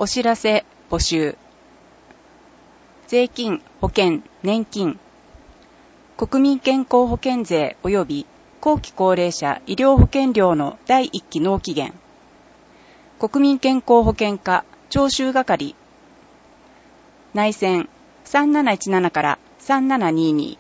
お知らせ募集。税金、保険、年金、国民健康保険税及び後期高齢者医療保険料の第1期納期限。国民健康保険課徴収係。内線3717から3722。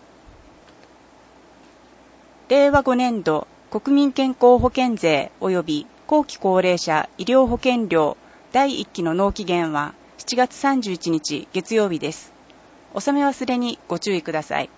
令和5年度国民健康保険税及び後期高齢者医療保険料第1期の納期限は7月31日月曜日です。納め忘れにご注意ください。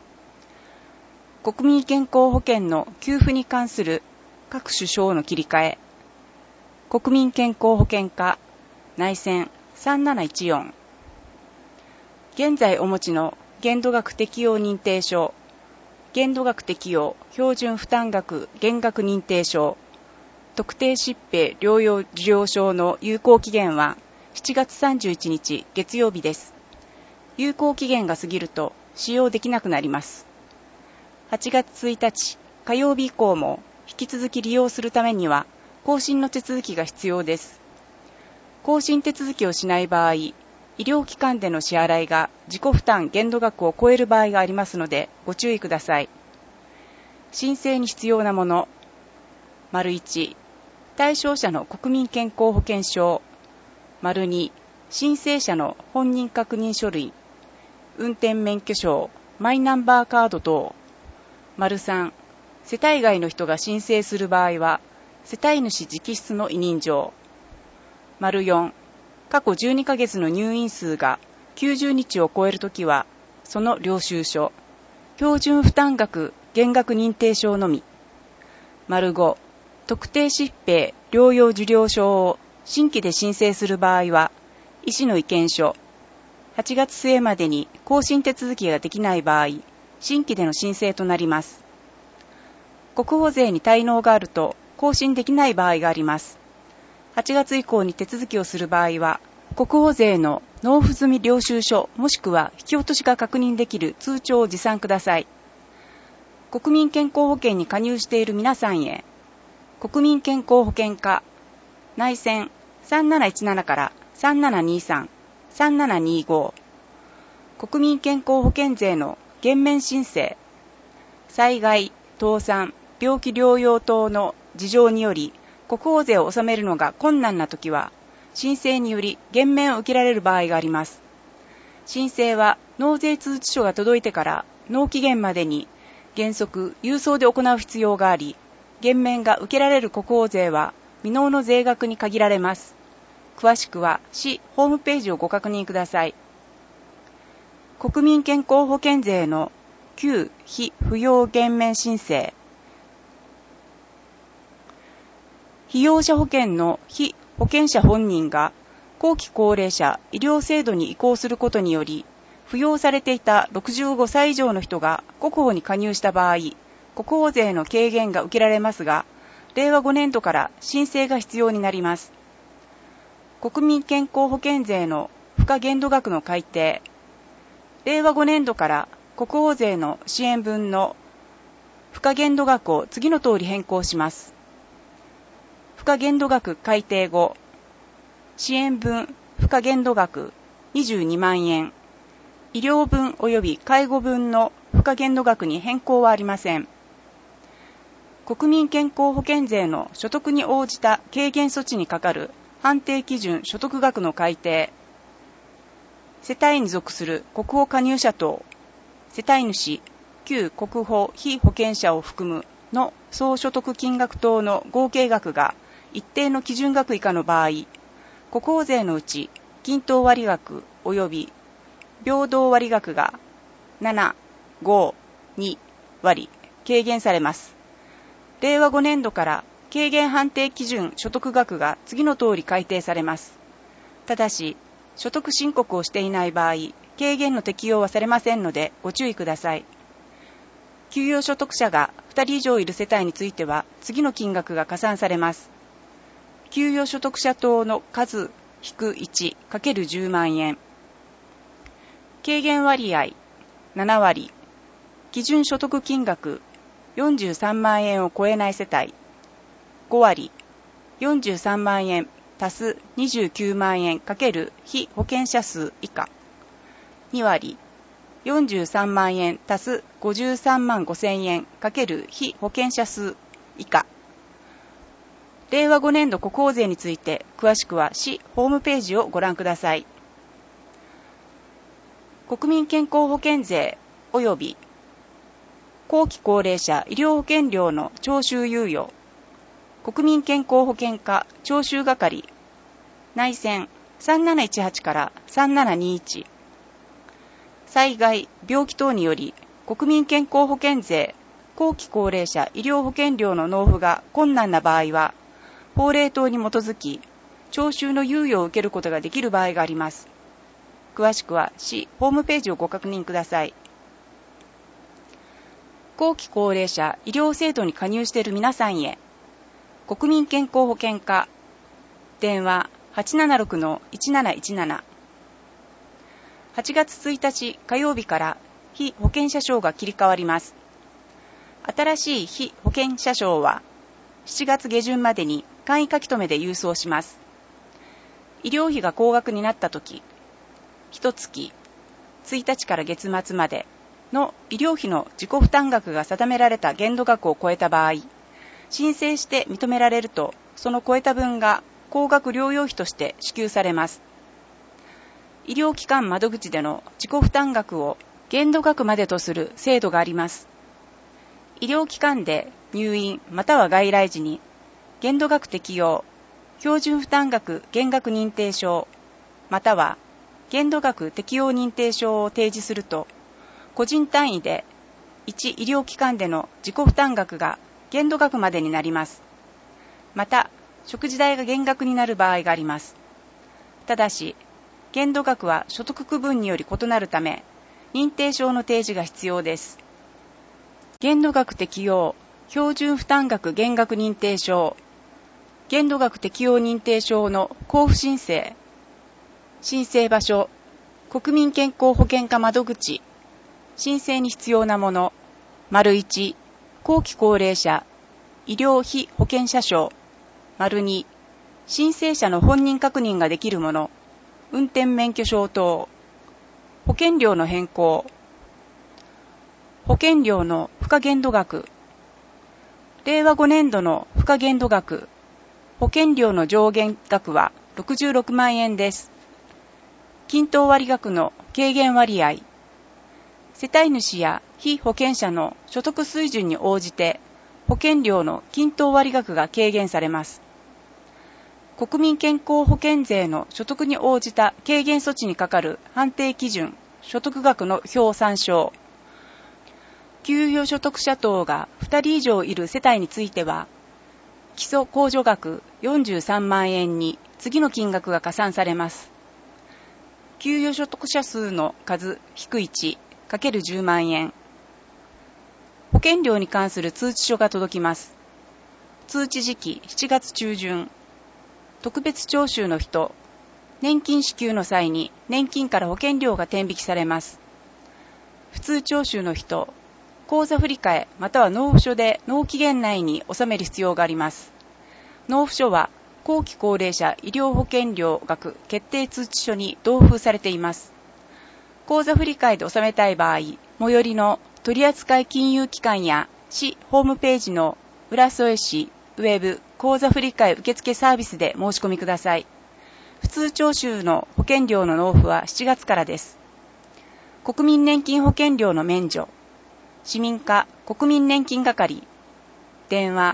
国民健康保険の給付に関する各種省の切り替え。国民健康保険課内線3714。現在お持ちの限度額適用認定証、限度額適用標準負担額減額認定証、特定疾病療養受領証の有効期限は7月31日月曜日です。有効期限が過ぎると使用できなくなります。8月1日火曜日以降も引き続き利用するためには更新の手続きが必要です。更新手続きをしない場合、医療機関での支払いが自己負担限度額を超える場合がありますのでご注意ください。申請に必要なもの。1、対象者の国民健康保険証。2、申請者の本人確認書類、運転免許証、マイナンバーカード等。3、世帯外の人が申請する場合は、世帯主直筆の委任状。4、過去12ヶ月の入院数が90日を超えるときは、その領収書、標準負担額減額認定証のみ。5、特定疾病療養受領証を新規で申請する場合は、医師の意見書、8月末までに更新手続きができない場合、新規での申請となります。国保税に滞納があると更新できない場合があります。8月以降に手続きをする場合は、国保税の納付済み領収書もしくは引き落としが確認できる通帳を持参ください。国民健康保険に加入している皆さんへ、国民健康保険課内線3717から3723、3725。国民健康保険税の減免申請。災害、倒産、病気療養等の事情により国保税を納めるのが困難なときは、申請により減免を受けられる場合があります。申請は納税通知書が届いてから納期限までに原則郵送で行う必要があり、減免が受けられる国保税は未納の税額に限られます。詳しくは市ホームページをご確認ください。国民健康保険税の旧非扶養減免申請。被用者保険の被保険者本人が後期高齢者医療制度に移行することにより、扶養されていた65歳以上の人が国保に加入した場合、国保税の軽減が受けられますが、令和5年度から申請が必要になります。国民健康保険税の付加限度額の改定。令和5年度から国保税の支援分の付加限度額を次の通り変更します。付加限度額改定後、支援分付加限度額22万円、医療分及び介護分の付加限度額に変更はありません。国民健康保険税の所得に応じた軽減措置に係る判定基準所得額の改定。世帯に属する国保加入者等、世帯主、旧国保被保険者を含むの総所得金額等の合計額が一定の基準額以下の場合、国保税のうち均等割額及び平等割額が7、5、2割軽減されます。令和5年度から軽減判定基準所得額が次の通り改定されます。ただし、所得申告をしていない場合、軽減の適用はされませんのでご注意ください。給与所得者が2人以上いる世帯については次の金額が加算されます。給与所得者等の数引く 1×10 万円。軽減割合7割。基準所得金額43万円を超えない世帯5割。43万円足す29万円×被保険者数以下。2割、43万円足す53万5千円×被保険者数以下。令和5年度国保税について詳しくは市ホームページをご覧ください。国民健康保険税及び後期高齢者医療保険料の徴収猶予、国民健康保険課徴収係内線3718から3721。災害、病気等により国民健康保険税後期高齢者医療保険料の納付が困難な場合は、法令等に基づき徴収の猶予を受けることができる場合があります。詳しくは市ホームページをご確認ください。後期高齢者医療制度に加入している皆さんへ、国民健康保険課電話 876-1717。 8月1日火曜日から被保険者証が切り替わります。新しい被保険者証は7月下旬までに簡易書留で郵送します。医療費が高額になったとき、1月1日から月末までの医療費の自己負担額が定められた限度額を超えた場合、申請して認められると、その超えた分が高額療養費として支給されます。医療機関窓口での自己負担額を限度額までとする制度があります。医療機関で入院または外来時に限度額適用、標準負担額減額認定証、または限度額適用認定証を提示すると、個人単位で1医療機関での自己負担額が限度額までになります。また、食事代が減額になる場合があります。ただし、限度額は所得区分により異なるため、認定証の提示が必要です。限度額適用、標準負担額減額認定証、限度額適用認定証の交付申請、申請場所、国民健康保険課窓口、申請に必要なもの、1、後期高齢者、医療費保険者証、2、申請者の本人確認ができるもの、運転免許証等、保険料の変更、保険料の付加限度額、令和5年度の付加限度額、保険料の上限額は66万円です。均等割額の軽減割合、世帯主や被保険者の所得水準に応じて保険料の均等割額が軽減されます。国民健康保険税の所得に応じた軽減措置に係る判定基準、所得額の表参照。給与所得者等が2人以上いる世帯については、基礎控除額43万円に次の金額が加算されます。給与所得者数の数引く1、×10万円。保険料に関する通知書が届きます。通知時期7月中旬。特別徴収の人、年金支給の際に年金から保険料が天引きされます。普通徴収の人、口座振替または納付書で納期限内に納める必要があります。納付書は後期高齢者医療保険料額決定通知書に同封されています。口座振替で納めたい場合、最寄りの取扱金融機関や市ホームページの浦添市ウェブ口座振替受付サービスで申し込みください。普通徴収の保険料の納付は7月からです。国民年金保険料の免除、市民課国民年金係、電話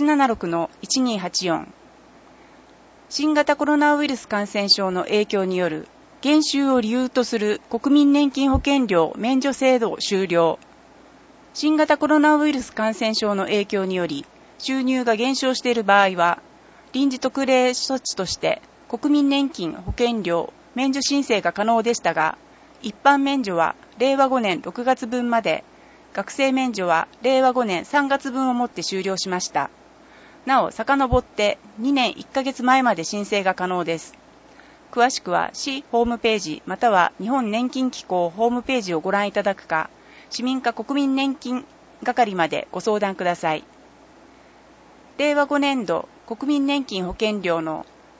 876-1284。新型コロナウイルス感染症の影響による減収を理由とする国民年金保険料免除制度終了。新型コロナウイルス感染症の影響により収入が減少している場合は、臨時特例措置として国民年金保険料免除申請が可能でしたが、一般免除は令和5年6月分まで、学生免除は令和5年3月分をもって終了しました。なお、遡って2年1ヶ月前まで申請が可能です。詳しくは市ホームページまたは日本年金機構ホームページをご覧いただくか、市民課国民年金係までご相談ください。令和5年度国民年金保険料の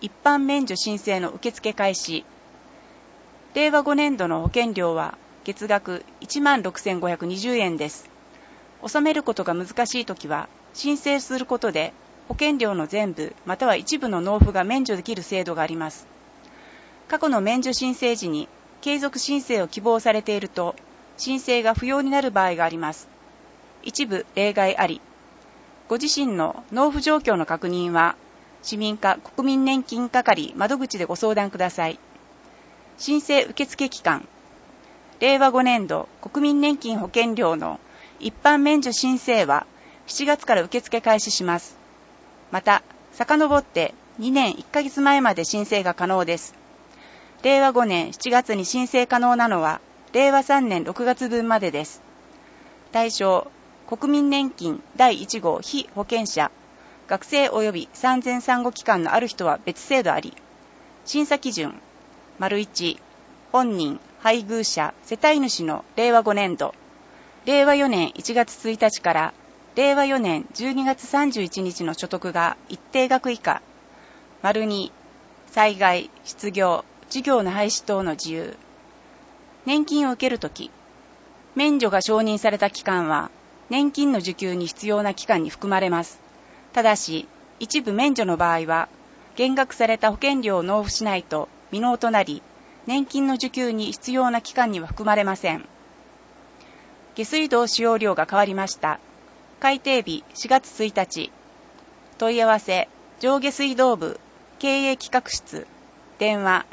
一般免除申請の受付開始。令和5年度の保険料は月額 16,520 円です。納めることが難しいときは、申請することで保険料の全部または一部の納付が免除できる制度があります。過去の免除申請時に継続申請を希望されていると、申請が不要になる場合があります。一部例外あり。ご自身の納付状況の確認は、市民課国民年金係窓口でご相談ください。申請受付期間。令和5年度国民年金保険料の一般免除申請は7月から受付開始します。また、遡って2年1ヶ月前まで申請が可能です。令和5年7月に申請可能なのは、令和3年6月分までです。対象、国民年金第1号被保険者、学生及び産前産後期間のある人は別制度あり。審査基準、1、本人、配偶者、世帯主の令和5年度、令和4年1月1日から令和4年12月31日の所得が一定額以下、2、災害、失業、事業の廃止等の自由。年金を受けるとき、免除が承認された期間は、年金の受給に必要な期間に含まれます。ただし、一部免除の場合は、減額された保険料を納付しないと未納となり、年金の受給に必要な期間には含まれません。下水道使用量が変わりました。改定日4月1日。問い合わせ、上下水道部、経営企画室、電話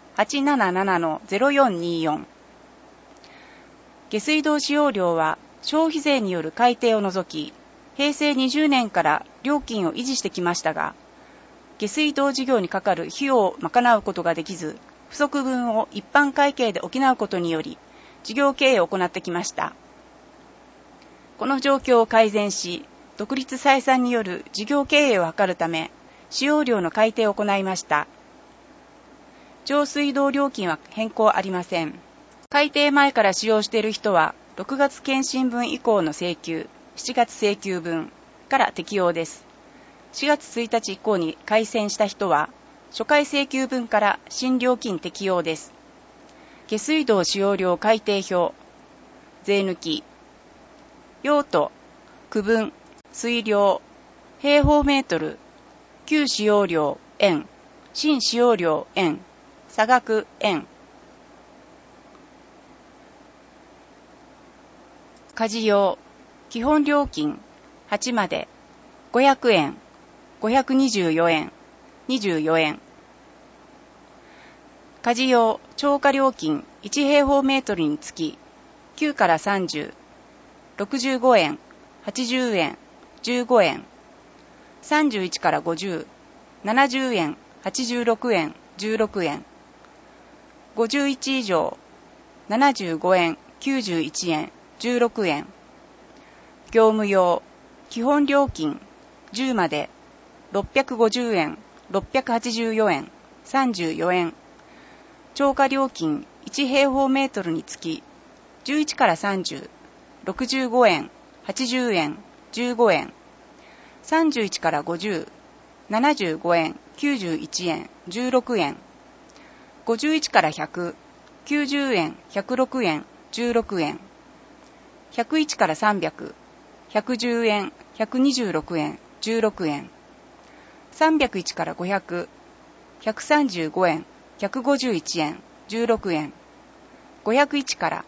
877-0424。下水道使用量は消費税による改定を除き、平成20年から料金を維持してきましたが、下水道事業にかかる費用を賄うことができず、不足分を一般会計で補うことにより、事業経営を行ってきました。この状況を改善し、独立採算による事業経営を図るため、使用量の改定を行いました。上水道料金は変更ありません。改定前から使用している人は、6月検針分以降の請求、7月請求分から適用です。4月1日以降に改正した人は、初回請求分から新料金適用です。下水道使用量改定表、税抜き、用途、区分、水量、平方メートル、旧使用量、円、新使用量、円、差額、円。家事用、基本料金、8まで、500円、524円、24円。家事用、超過料金、1平方メートルにつき、9から30、65円、80円、15円。31から50、70円、86円、16円。51以上、75円、91円、16円。業務用、基本料金、10まで、650円、684円、34円。超過料金、1平方メートルにつき、11から30、65円、80円、15円。31から50、75円、91円、16円。51から100、90円、106円、16円。101から300、110円、126円、16円。301から500、135円、151円、16円。501から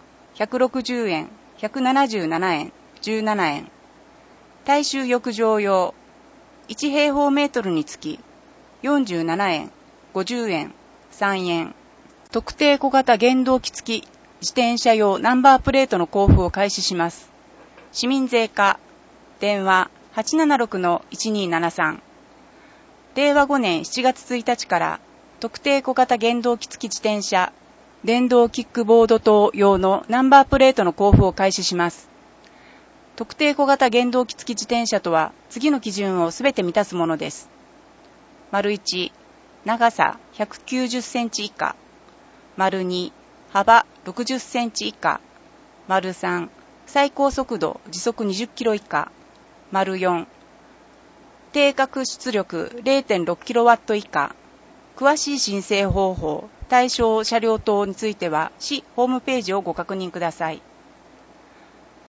160円、177円、17円。大衆浴場用、1平方メートルにつき、47円、50円、3円。特定小型原動機付き自転車用ナンバープレートの交付を開始します。市民税課、電話 876-1273。令和5年7月1日から特定小型原動機付き自転車、電動キックボード等用のナンバープレートの交付を開始します。特定小型原動機付き自転車とは次の基準をすべて満たすものです。1、長さ190センチ以下。2、幅60センチ以下。3、最高速度時速20キロ以下。4、定格出力 0.6 キロワット以下。 詳しい申請方法、対象車両等については、市ホームページをご確認ください。